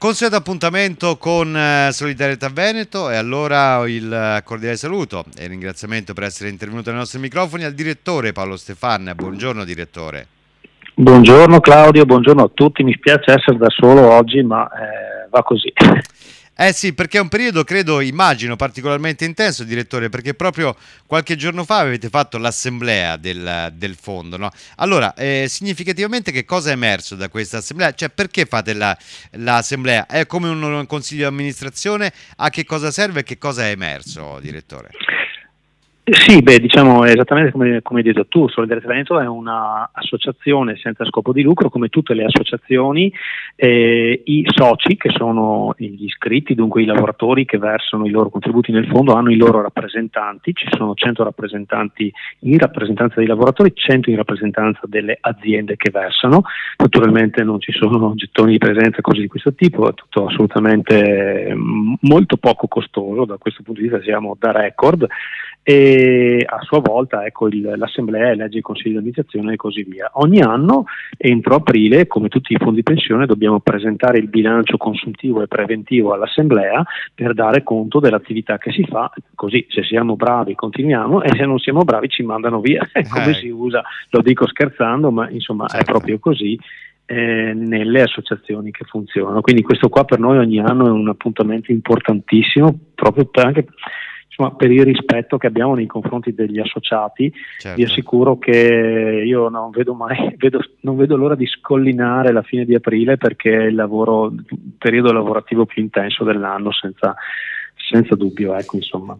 Consueto appuntamento con Solidarietà Veneto, e allora il cordiale saluto e ringraziamento per essere intervenuto ai nostri microfoni al direttore Paolo Stefan. Buongiorno direttore. Buongiorno Claudio, buongiorno a tutti, mi spiace essere da solo oggi, ma va così. Eh sì, perché è un periodo, immagino, particolarmente intenso, direttore, perché proprio qualche giorno fa avete fatto l'assemblea del fondo, no? Allora, significativamente che cosa è emerso da questa assemblea? Cioè, perché fate l'assemblea? È come un consiglio di amministrazione? A che cosa serve e che cosa è emerso, direttore? Sì, diciamo esattamente come hai detto tu, Solidarietà Veneto è un'associazione senza scopo di lucro, come tutte le associazioni. I soci, che sono gli iscritti, dunque i lavoratori che versano i loro contributi nel fondo, hanno i loro rappresentanti. Ci sono 100 rappresentanti in rappresentanza dei lavoratori, 100 in rappresentanza delle aziende che versano. Naturalmente non ci sono gettoni di presenza, cose di questo tipo, è tutto assolutamente molto poco costoso, da questo punto di vista siamo da record. E a sua volta l'assemblea elegge il consiglio di amministrazione e così via. Ogni anno, entro aprile, come tutti i fondi pensione, dobbiamo presentare il bilancio consuntivo e preventivo all'assemblea per dare conto dell'attività che si fa, così se siamo bravi continuiamo e se non siamo bravi ci mandano via, come si usa, lo dico scherzando, ma insomma certo. È proprio così nelle associazioni che funzionano. Quindi questo qua per noi ogni anno è un appuntamento importantissimo, proprio anche per il rispetto che abbiamo nei confronti degli associati. Certo. Vi assicuro che io non vedo l'ora di scollinare la fine di aprile, perché è il periodo lavorativo più intenso dell'anno, senza dubbio, insomma.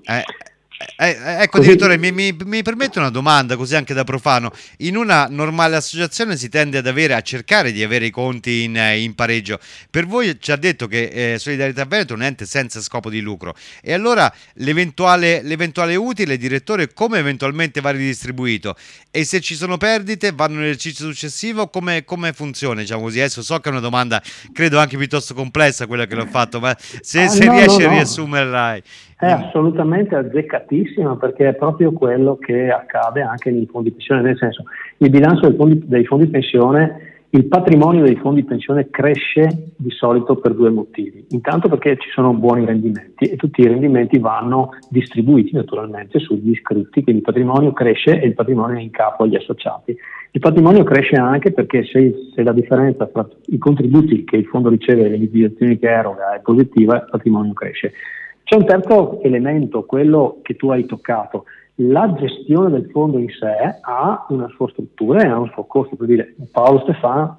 Ecco, direttore, mi permette una domanda, così anche da profano. In una normale associazione si tende a cercare di avere i conti in pareggio. Per voi ci ha detto che Solidarietà Veneto è un ente senza scopo di lucro, e allora l'eventuale utile, direttore, come eventualmente va ridistribuito? E se ci sono perdite vanno nell'esercizio successivo? Come funziona, diciamo così? Adesso so che è una domanda credo anche piuttosto complessa quella che l'ho fatto, ma se riesci a riassumerla. È assolutamente azzeccatissima, perché è proprio quello che accade anche nei fondi pensione, nel senso, il bilancio dei fondi pensione, il patrimonio dei fondi pensione cresce di solito per due motivi. Intanto perché ci sono buoni rendimenti e tutti i rendimenti vanno distribuiti naturalmente sugli iscritti, quindi il patrimonio cresce e il patrimonio è in capo agli associati. Il patrimonio cresce anche perché se la differenza tra i contributi che il fondo riceve e le liquidazioni che eroga è positiva, il patrimonio cresce. C'è un terzo elemento, quello che tu hai toccato. La gestione del fondo in sé ha una sua struttura e ha un suo costo. Per dire, Paolo Stefan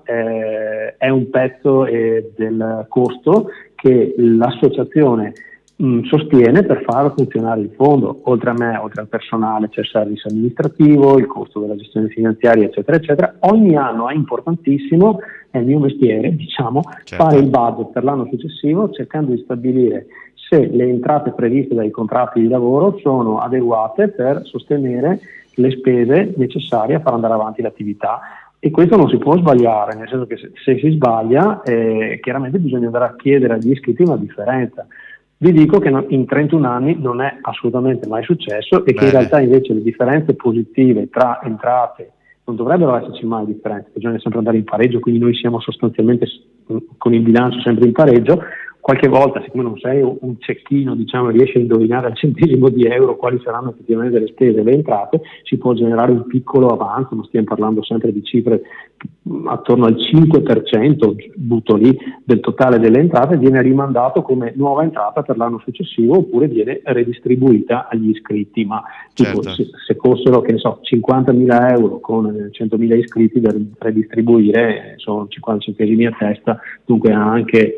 è un pezzo del costo che l'associazione sostiene per far funzionare il fondo. Oltre a me, oltre al personale, c'è il service amministrativo, il costo della gestione finanziaria, eccetera, eccetera. Ogni anno è importantissimo, è il mio mestiere, certo, fare il budget per l'anno successivo, cercando di stabilire se le entrate previste dai contratti di lavoro sono adeguate per sostenere le spese necessarie a far andare avanti l'attività. E questo non si può sbagliare, nel senso che se si sbaglia chiaramente bisogna andare a chiedere agli iscritti una differenza. Vi dico che in 31 anni non è assolutamente mai successo, e che in realtà invece le differenze positive tra entrate non dovrebbero esserci mai differenze, bisogna sempre andare in pareggio, quindi noi siamo sostanzialmente con il bilancio sempre in pareggio. Qualche volta, siccome non sei un cecchino, riesci a indovinare al centesimo di euro quali saranno effettivamente le spese e le entrate, si può generare un piccolo avanzo, ma stiamo parlando sempre di cifre attorno al 5%, butto lì, del totale delle entrate, viene rimandato come nuova entrata per l'anno successivo, oppure viene redistribuita agli iscritti. Ma certo, se fossero, 50.000 euro con 100.000 iscritti da redistribuire, sono 50 centesimi a testa, dunque anche...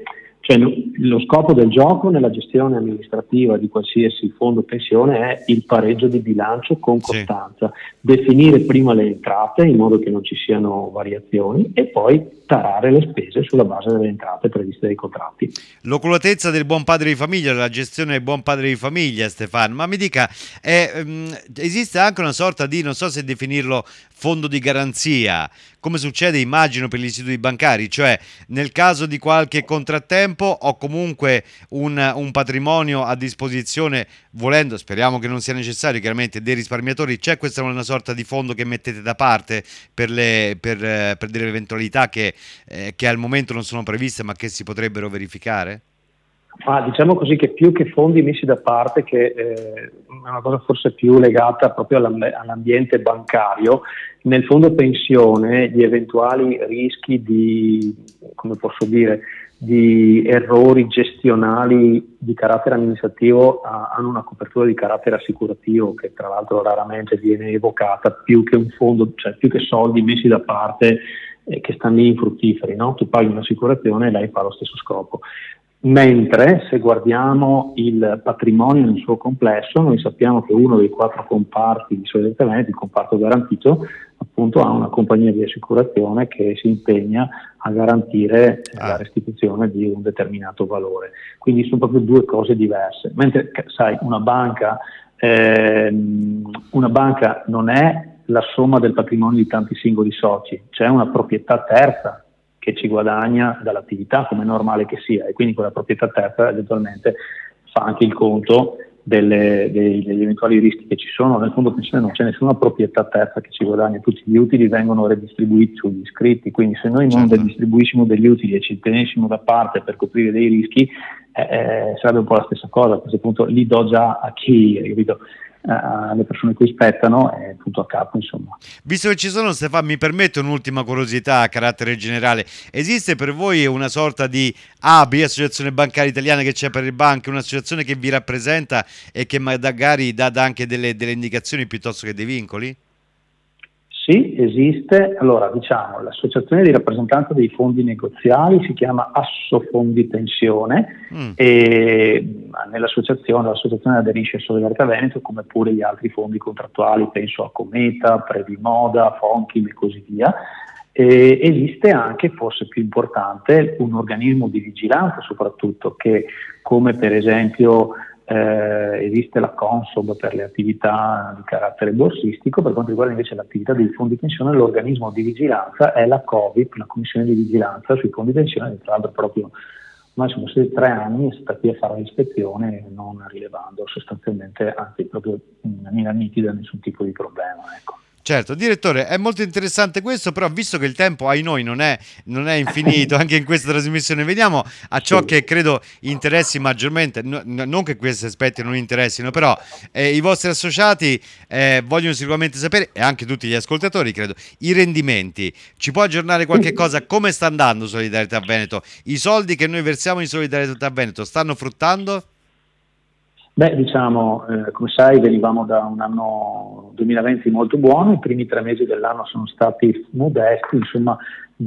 lo scopo del gioco nella gestione amministrativa di qualsiasi fondo pensione è il pareggio di bilancio con costanza, definire prima le entrate in modo che non ci siano variazioni e poi tarare le spese sulla base delle entrate previste dai contratti. L'oculatezza del buon padre di famiglia, la gestione del buon padre di famiglia, Stefano, ma mi dica, esiste anche una sorta di, non so se definirlo, fondo di garanzia, come succede immagino per gli istituti bancari, cioè nel caso di qualche contrattempo tempo o comunque un patrimonio a disposizione, volendo, speriamo che non sia necessario, chiaramente, dei risparmiatori? C'è questa una sorta di fondo che mettete da parte per delle eventualità che al momento non sono previste ma che si potrebbero verificare? Diciamo così che più che fondi messi da parte, che è una cosa forse più legata proprio all'ambiente bancario, nel fondo pensione gli eventuali rischi di, come posso dire, di errori gestionali di carattere amministrativo hanno una copertura di carattere assicurativo che tra l'altro raramente viene evocata, più che un fondo, cioè più che soldi messi da parte che stanno lì infruttiferi, no? Tu paghi un'assicurazione e lei fa lo stesso scopo. Mentre se guardiamo il patrimonio nel suo complesso, noi sappiamo che uno dei 4 comparti di Solidarietà Veneto, il comparto garantito, appunto ha una compagnia di assicurazione che si impegna a garantire la restituzione di un determinato valore. Quindi sono proprio 2 cose diverse. Mentre, sai, una banca non è la somma del patrimonio di tanti singoli soci, c'è una proprietà terza che ci guadagna dall'attività, come è normale che sia, e quindi quella proprietà terza eventualmente fa anche il conto degli eventuali rischi che ci sono. Nel fondo pensione non c'è nessuna proprietà terza che ci guadagna, tutti gli utili vengono redistribuiti sugli iscritti, quindi se noi non redistribuissimo degli utili e ci tenessimo da parte per coprire dei rischi, sarebbe un po' la stessa cosa. A questo punto li do già a chi, capito? Alle persone che aspettano e tutto a capo, insomma. Visto che ci sono, Stefano, mi permette un'ultima curiosità a carattere generale: esiste per voi una sorta di ABI, Associazione Bancaria Italiana, che c'è per le banche, un'associazione che vi rappresenta e che magari dà anche delle indicazioni piuttosto che dei vincoli? Sì, esiste. Allora, diciamo, l'associazione di rappresentanza dei fondi negoziali si chiama Assofondi Pensione e l'associazione aderisce a Solidarietà Veneto, come pure gli altri fondi contrattuali, penso a Cometa, Previmoda, Fonchim e così via. E esiste anche, forse più importante, un organismo di vigilanza soprattutto, che come per esempio esiste la Consob per le attività di carattere borsistico. Per quanto riguarda invece l'attività dei fondi pensione, l'organismo di vigilanza è la COVIP, la Commissione di Vigilanza sui fondi pensione, tra l'altro proprio ormai sono stati 3 anni e sta qui a fare l'ispezione, non rilevando sostanzialmente, anzi proprio in maniera nitida, nessun tipo di problema, ecco. Certo, direttore, è molto interessante questo, però visto che il tempo ai noi non è infinito anche in questa trasmissione, veniamo a ciò che credo interessi maggiormente, non che questi aspetti non interessino, però i vostri associati vogliono sicuramente sapere, e anche tutti gli ascoltatori credo, i rendimenti. Ci può aggiornare qualche cosa? Come sta andando Solidarietà Veneto? I soldi che noi versiamo in Solidarietà Veneto stanno fruttando? Beh, diciamo, come sai, venivamo da un anno 2020 molto buono, i primi 3 mesi dell'anno sono stati modesti, insomma,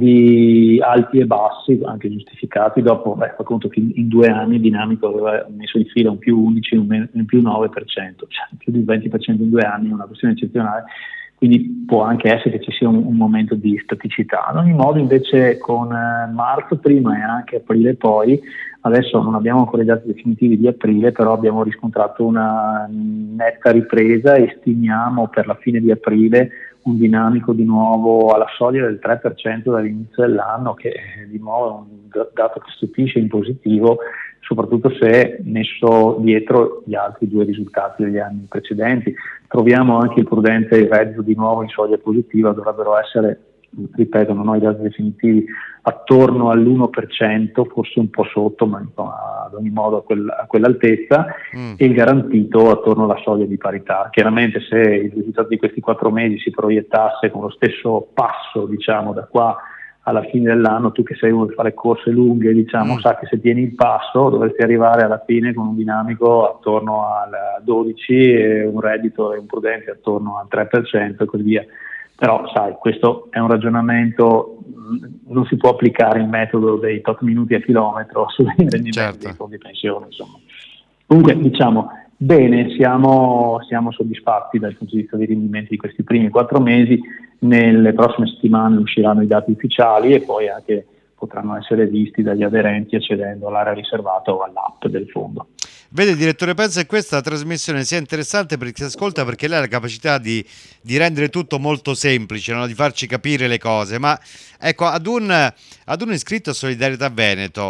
di alti e bassi, anche giustificati. Dopo, fa conto che in 2 anni il dinamico aveva messo in fila un più 11, un più 9%, cioè più di 20% in 2 anni, è una questione eccezionale. Quindi può anche essere che ci sia un momento di staticità. Ad ogni modo, invece, con marzo prima e anche aprile poi, adesso non abbiamo ancora i dati definitivi di aprile, però abbiamo riscontrato una netta ripresa e stimiamo per la fine di aprile un dinamico di nuovo alla soglia del 3% dall'inizio dell'anno, che di nuovo è un dato che stupisce in positivo, soprattutto se messo dietro gli altri 2 risultati degli anni precedenti. Troviamo anche il prudente e il reddito di nuovo in soglia positiva, dovrebbero essere, ripeto, non ho i dati definitivi, attorno all'1%, forse un po' sotto, ma ad ogni modo a quell'altezza, e il garantito attorno alla soglia di parità. Chiaramente se il risultato di questi 4 mesi si proiettasse con lo stesso passo, diciamo, da qua alla fine dell'anno, tu che sei uno di fare corse lunghe, diciamo, sa che se tieni il passo dovresti arrivare alla fine con un dinamico attorno al 12 e un reddito e un prudente attorno al 3% e così via. Però sai, questo è un ragionamento, non si può applicare il metodo dei tot minuti a chilometro sui rendimenti dei fondi pensione, insomma. Comunque, diciamo, bene, siamo soddisfatti dal punto di vista dei rendimenti di questi primi 4 mesi. Nelle prossime settimane usciranno i dati ufficiali e poi anche potranno essere visti dagli aderenti accedendo all'area riservata o all'app del fondo. Vede, direttore, penso che questa trasmissione sia interessante per chi si ascolta, perché lei ha la capacità di rendere tutto molto semplice, no? Di farci capire le cose, ma ecco, ad un iscritto a Solidarietà Veneto,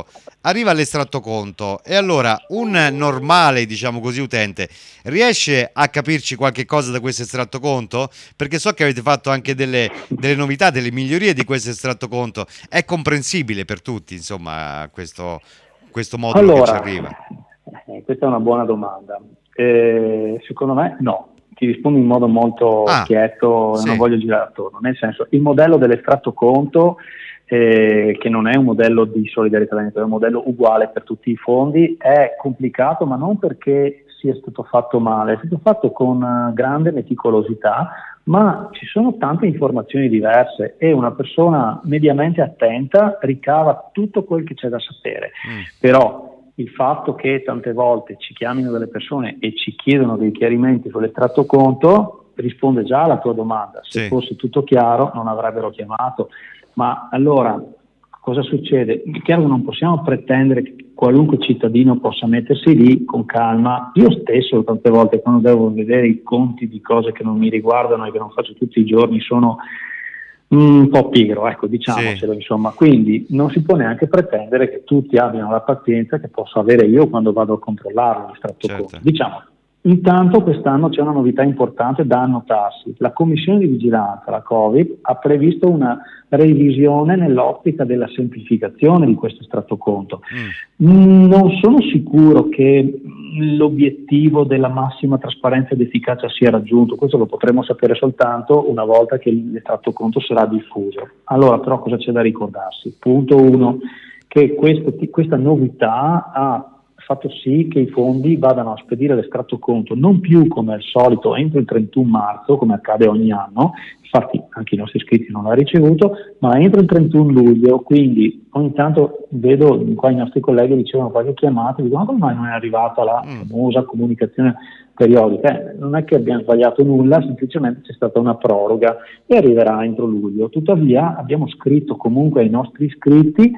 arriva l'estratto conto e allora un normale, diciamo così, utente riesce a capirci qualche cosa da questo estratto conto? Perché so che avete fatto anche delle novità, delle migliorie di questo estratto conto. È comprensibile per tutti, insomma, questo modulo che ci Allora, arriva? questa è una buona domanda. Secondo me no. Ti rispondo in modo molto Ah, schietto e non sì. voglio girare attorno. Nel senso, il modello dell'estratto conto, che non è un modello di solidarietà veneta, è un modello uguale per tutti i fondi, è complicato, ma non perché sia stato fatto male, è stato fatto con grande meticolosità, ma ci sono tante informazioni diverse e una persona mediamente attenta ricava tutto quel che c'è da sapere. Mm, Però il fatto che tante volte ci chiamino delle persone e ci chiedono dei chiarimenti sull'estratto conto risponde già alla tua domanda. Se sì, fosse tutto chiaro non avrebbero chiamato. Ma allora cosa succede? È chiaro che non possiamo pretendere che qualunque cittadino possa mettersi lì con calma. Io stesso tante volte, quando devo vedere i conti di cose che non mi riguardano e che non faccio tutti i giorni, sono un po' pigro, ecco, sì, diciamocelo, insomma. Quindi non si può neanche pretendere che tutti abbiano la pazienza che posso avere io quando vado a controllare l'estratto conto. certo. Diciamo, intanto quest'anno c'è una novità importante da annotarsi. La Commissione di Vigilanza, la Covid, ha previsto una revisione nell'ottica della semplificazione di questo estratto conto. Mm, Non sono sicuro che l'obiettivo della massima trasparenza ed efficacia sia raggiunto, questo lo potremo sapere soltanto una volta che l'estratto conto sarà diffuso. Allora però cosa c'è da ricordarsi? Punto 1, che questa novità ha fatto sì che i fondi vadano a spedire l'estratto conto non più come al solito entro il 31 marzo, come accade ogni anno, infatti anche i nostri iscritti non l'hanno ricevuto, ma entro il 31 luglio, quindi ogni tanto vedo qua i nostri colleghi ricevono qualche chiamata e dicono: ma come mai non è arrivata la mm, famosa comunicazione periodica? Non è che abbiamo sbagliato nulla, semplicemente c'è stata una proroga e arriverà entro luglio. Tuttavia abbiamo scritto comunque ai nostri iscritti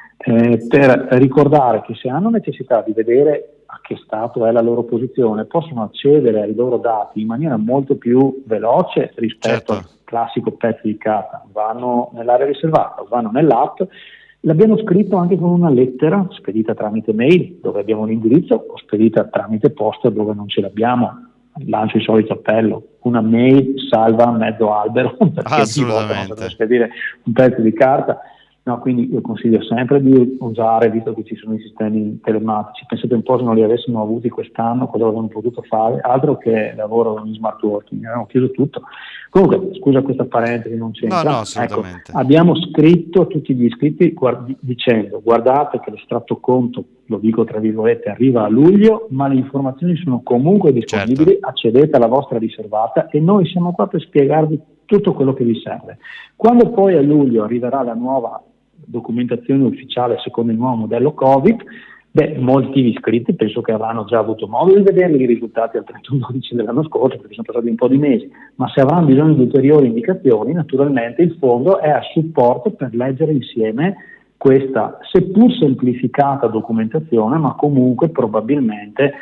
per ricordare che se hanno necessità di vedere a che stato è la loro posizione, possono accedere ai loro dati in maniera molto più veloce rispetto al certo. classico pezzo di carta. Vanno nell'area riservata, vanno nell'app. L'abbiamo scritto anche con una lettera spedita tramite mail dove abbiamo l'indirizzo o spedita tramite posta dove non ce l'abbiamo. Lancio il solito appello: una mail salva mezzo albero, perché ogni volta non serve Assolutamente. spedire un pezzo di carta. No, quindi io consiglio sempre di usare, visto che ci sono i sistemi telematici. Pensate un po' se non li avessimo avuti quest'anno, cosa avremmo potuto fare? Altro che lavoro in smart working, avevamo chiuso tutto. Comunque, scusa questa parentesi, non No, no, c'entra. Ecco, assolutamente. abbiamo scritto a tutti gli iscritti dicendo: guardate che l'estratto conto, lo dico tra virgolette, arriva a luglio, ma le informazioni sono comunque Certo, disponibili, accedete alla vostra riservata e noi siamo qua per spiegarvi tutto quello che vi serve. Quando poi a luglio arriverà la nuova documentazione ufficiale secondo il nuovo modello Covid, molti iscritti penso che avranno già avuto modo di vedere i risultati al 31/12 dell'anno scorso, perché sono passati un po' di mesi, ma se avranno bisogno di ulteriori indicazioni, naturalmente il fondo è a supporto per leggere insieme questa seppur semplificata documentazione, ma comunque probabilmente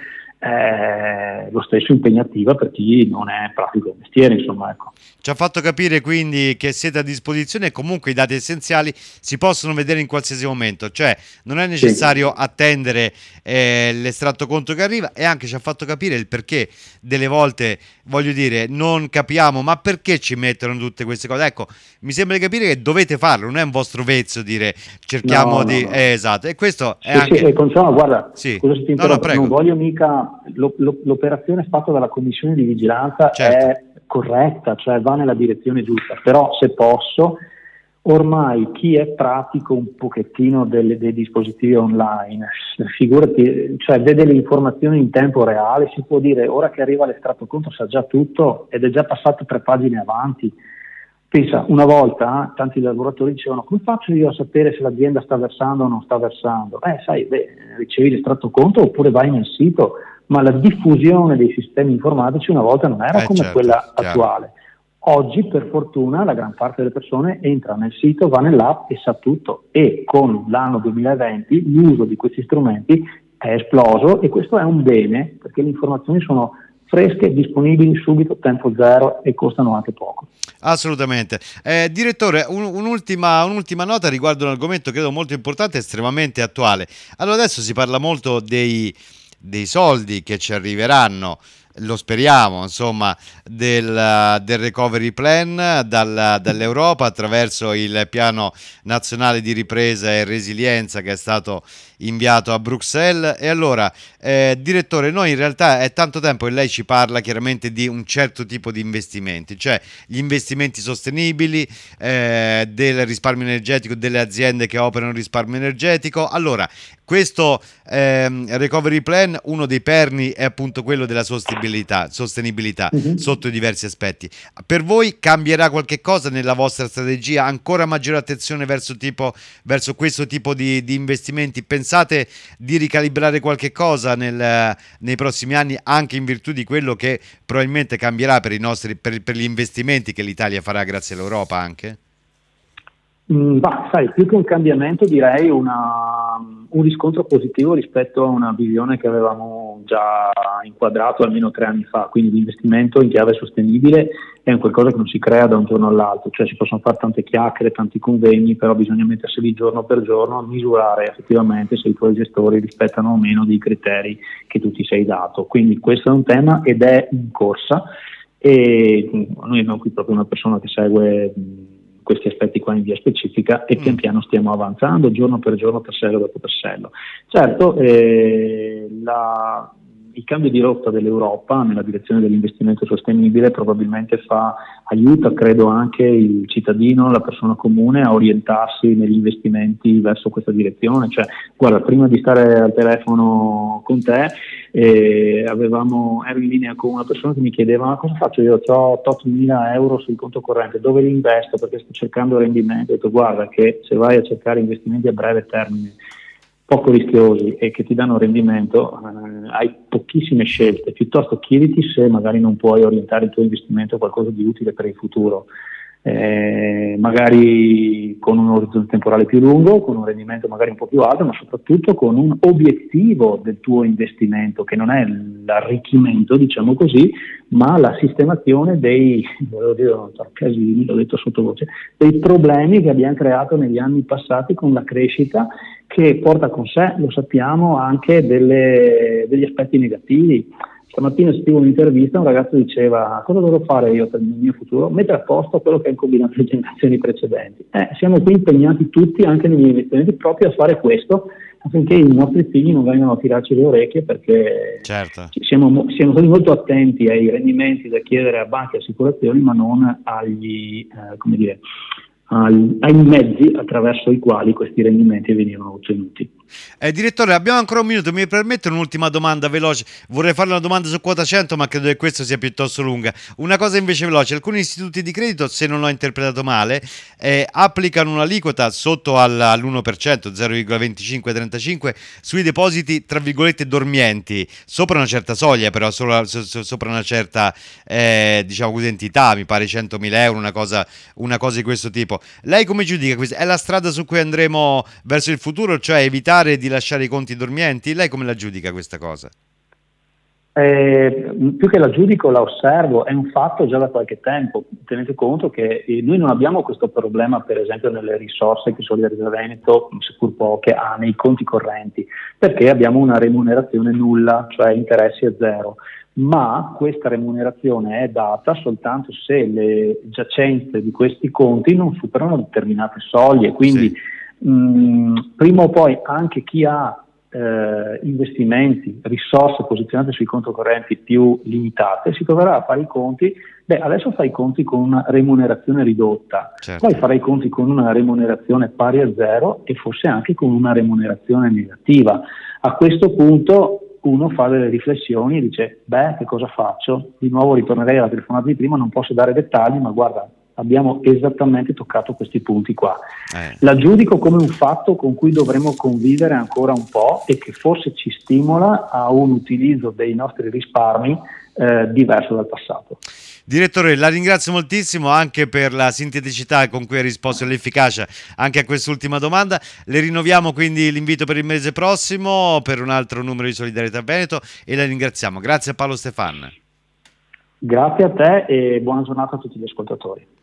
lo stesso impegnativa per chi non è pratico del mestiere, insomma, ecco. ci ha fatto capire quindi che siete a disposizione e comunque i dati essenziali si possono vedere in qualsiasi momento, cioè non è necessario Sì. attendere l'estratto conto che arriva, e anche ci ha fatto capire il perché delle volte, voglio dire, non capiamo ma perché ci mettono tutte queste cose. Ecco, mi sembra di capire che dovete farlo, non è un vostro vezzo dire cerchiamo No, no, di... no. esatto, e questo è Sì, sì, anche... e Consuelo, guarda, Sì, scusa se ti no, no, interrompo, non prego, voglio mica, l'operazione fatta dalla Commissione di Vigilanza certo, è corretta, cioè va nella direzione giusta, però se posso, ormai chi è pratico un pochettino dei dispositivi online, figurati, cioè vede le informazioni in tempo reale, si può dire ora che arriva l'estratto conto sa già tutto ed è già passato 3 pagine avanti. Pensa, una volta tanti lavoratori dicevano: come faccio io a sapere se l'azienda sta versando o non sta versando? Sai, ricevi l'estratto conto oppure vai nel sito, ma la diffusione dei sistemi informatici una volta non era come certo, quella chiaro. attuale. Oggi per fortuna la gran parte delle persone entra nel sito, va nell'app e sa tutto, e con l'anno 2020 l'uso di questi strumenti è esploso e questo è un bene perché le informazioni sono fresche, disponibili subito, tempo zero e costano anche poco. Assolutamente. Direttore, un'ultima nota riguardo un argomento credo molto importante e estremamente attuale. Allora, adesso si parla molto dei soldi che ci arriveranno, lo speriamo, insomma, del recovery plan dall'Europa attraverso il piano nazionale di ripresa e resilienza che è stato inviato a Bruxelles. E allora, direttore, noi in realtà è tanto tempo che lei ci parla chiaramente di un certo tipo di investimenti, cioè gli investimenti sostenibili, del risparmio energetico, delle aziende che operano risparmio energetico. Allora, questo recovery plan, uno dei perni è appunto quello della sostenibilità sotto diversi aspetti. Per voi cambierà qualche cosa nella vostra strategia? Ancora maggiore attenzione verso questo tipo di investimenti? Pensate di ricalibrare qualche cosa nei prossimi anni, anche in virtù di quello che probabilmente cambierà per gli investimenti che l'Italia farà grazie all'Europa anche? Sai, più che un cambiamento direi un riscontro positivo rispetto a una visione che avevamo già inquadrato almeno 3 anni fa, quindi l'investimento in chiave sostenibile è un qualcosa che non si crea da un giorno all'altro, cioè si possono fare tante chiacchiere, tanti convegni, però bisogna mettersi lì giorno per giorno a misurare effettivamente se i tuoi gestori rispettano o meno dei criteri che tu ti sei dato, quindi questo è un tema ed è in corsa e noi abbiamo qui proprio una persona che segue questi aspetti qua in via specifica e pian piano stiamo avanzando giorno, tassello dopo tassello. Certo, il cambio di rotta dell'Europa nella direzione dell'investimento sostenibile probabilmente aiuta, credo, anche il cittadino, la persona comune a orientarsi negli investimenti verso questa direzione. Cioè, guarda, prima di stare al telefono con te ero in linea con una persona che mi chiedeva: ma cosa faccio io? Ho 8.000 euro sul conto corrente, dove li investo? Perché sto cercando rendimento. Ho detto: guarda che se vai a cercare investimenti a breve termine poco rischiosi e che ti danno rendimento, hai pochissime scelte, piuttosto chiediti se magari non puoi orientare il tuo investimento a qualcosa di utile per il futuro, magari con un orizzonte temporale più lungo, con un rendimento magari un po' più alto, ma soprattutto con un obiettivo del tuo investimento che non è l'arricchimento, diciamo così, ma la sistemazione l'ho detto sottovoce, dei problemi che abbiamo creato negli anni passati con la crescita, che porta con sé, lo sappiamo, anche degli aspetti negativi. Stamattina sentivo un'intervista, un ragazzo diceva: cosa dovrò fare io per il mio futuro? Mettere a posto quello che è combinato le generazioni precedenti. Siamo qui impegnati tutti, anche negli investimenti, proprio a fare questo, affinché i nostri figli non vengano a tirarci le orecchie, perché certo. siamo stati molto attenti ai rendimenti da chiedere a banche e assicurazioni, ma non ai mezzi attraverso i quali questi rendimenti venivano ottenuti. Direttore, abbiamo ancora un minuto, mi permette un'ultima domanda veloce? Vorrei fare una domanda su quota 100, ma credo che questo sia piuttosto lunga. Una cosa invece veloce: alcuni istituti di credito, se non ho interpretato male, applicano un'aliquota sotto all'1%, 0,25-35 sui depositi tra virgolette dormienti, sopra una certa soglia, però sopra una certa diciamo così, entità, mi pare 100.000 euro, una cosa di questo tipo. Lei come giudica questa? È la strada su cui andremo verso il futuro, cioè evitare di lasciare i conti dormienti? Lei come la giudica questa cosa? Più che la giudico, la osservo, è un fatto già da qualche tempo. Tenete conto che noi non abbiamo questo problema, per esempio, nelle risorse che Solidarietà Veneto, seppur poche, ha nei conti correnti, perché abbiamo una remunerazione nulla, cioè interessi a zero. Ma questa remunerazione è data soltanto se le giacenze di questi conti non superano determinate soglie, quindi prima o poi anche chi ha investimenti, risorse posizionate sui conti correnti più limitate si troverà a fare i conti. Adesso fai i conti con una remunerazione ridotta, certo. Poi farai i conti con una remunerazione pari a zero e forse anche con una remunerazione negativa. A questo punto uno fa delle riflessioni e dice: che cosa faccio? Di nuovo ritornerei alla telefonata di prima, non posso dare dettagli, ma guarda, abbiamo esattamente toccato questi punti qua. La giudico come un fatto con cui dovremo convivere ancora un po' e che forse ci stimola a un utilizzo dei nostri risparmi diverso dal passato. Direttore, la ringrazio moltissimo anche per la sinteticità con cui ha risposto e l'efficacia anche a quest'ultima domanda. Le rinnoviamo quindi l'invito per il mese prossimo per un altro numero di Solidarietà Veneto e la ringraziamo. Grazie a Paolo Stefan. Grazie a te e buona giornata a tutti gli ascoltatori.